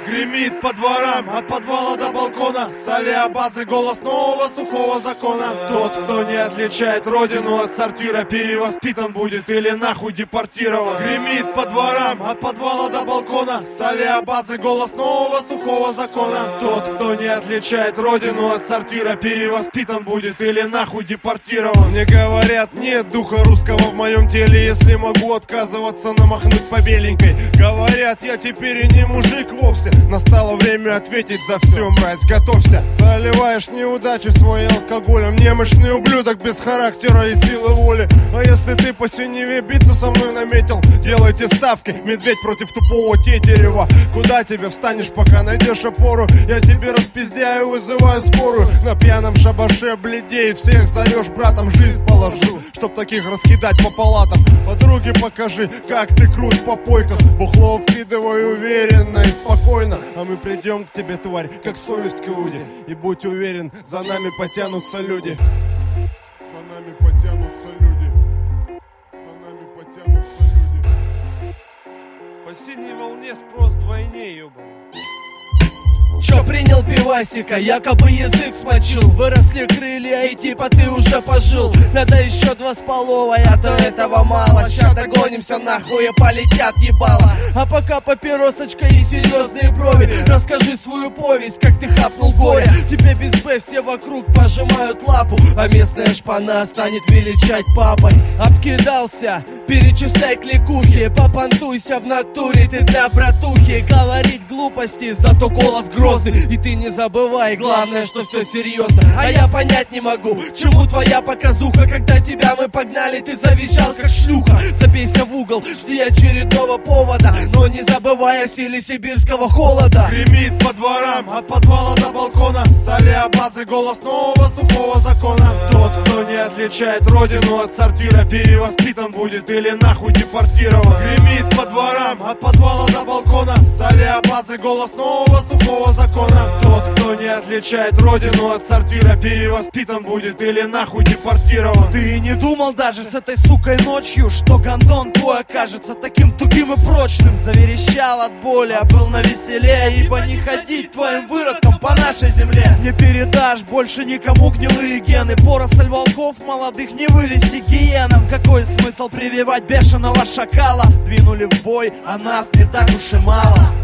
Гремит по дворам, от подвала до балкона, с авиабазы голос нового сухого закона. Тот, кто не отличает родину от сортира, перевоспитан будет или нахуй депортирован. Гремит по дворам, от подвала до балкона, с авиабазы голос нового сухого закона. Тот, кто не отличает родину от сортира, перевоспитан будет или нахуй депортирован. Мне говорят, нет духа русского в моем теле, если могу отказываться намахнуть по беленькой. Говорят, я теперь и не мужик вовсе. Настало время ответить за все, мразь, готовься. Заливаешь неудачи свои алкоголем, немощный ублюдок без характера и силы воли. А если ты по синеве биться со мной наметил, делайте ставки, медведь против тупого тетерева. Куда тебе встанешь, пока найдешь опору? Я тебе распиздяю, вызываю скорую. На пьяном шабаше бледей, всех зовешь братом, жизнь положу, чтоб таких раскидать по палатам. Подруге покажи, как ты крут по попойках. Бухло вкидывай уверенно и спокойно. А мы придем к тебе, тварь, как совесть к Иуде. И будь уверен, за нами потянутся люди. За нами потянутся люди. За нами потянутся люди. По синей волне спрос вдвойне, ёбаный. Чё принял пивасика, якобы язык смочил. Выросли крылья и типа ты уже пожил. Надо еще 2 с половой, а то этого мало. Ща догонимся нахуй и полетят ебало. А пока папиросочка и серьезные брови. Расскажи свою повесть, как ты хапнул горе. Тебе без Б все вокруг пожимают лапу, а местная шпана станет величать папой. Обкидался, перечисляй кликухи. Попонтуйся в натуре, ты для братухи. Говорить глупости, зато голос грозный. И ты не забывай, главное, что все серьезно. А я понять не могу, чему твоя показуха. Когда тебя мы погнали, ты завизжал как шлюха. Забейся в угол, жди очередного повода, но не забывай о силе сибирского холода. Гремит по дворам, от подвала до балкона, с авиабазы голос нового сухого закона. Тот, кто не отличает родину от сортира, перевоспитан будет или нахуй депортирован. Гремит по дворам, от подвала до балкона, с авиабазы голос нового сухого закона. Тот, кто не отличает родину от сортира, перевоспитан будет или нахуй депортирован. Ты не думал даже с этой сукой ночью, что гондон твой окажется таким тугим и прочным? Заверещал от боли, а был навеселе, ибо не ходить твоим выродком по нашей земле. Не передашь больше никому гнилые гены. Поросль волков молодых не вылезти гиенам. Какой смысл прививать бешеного шакала? Двинули в бой, а нас не так уж и мало.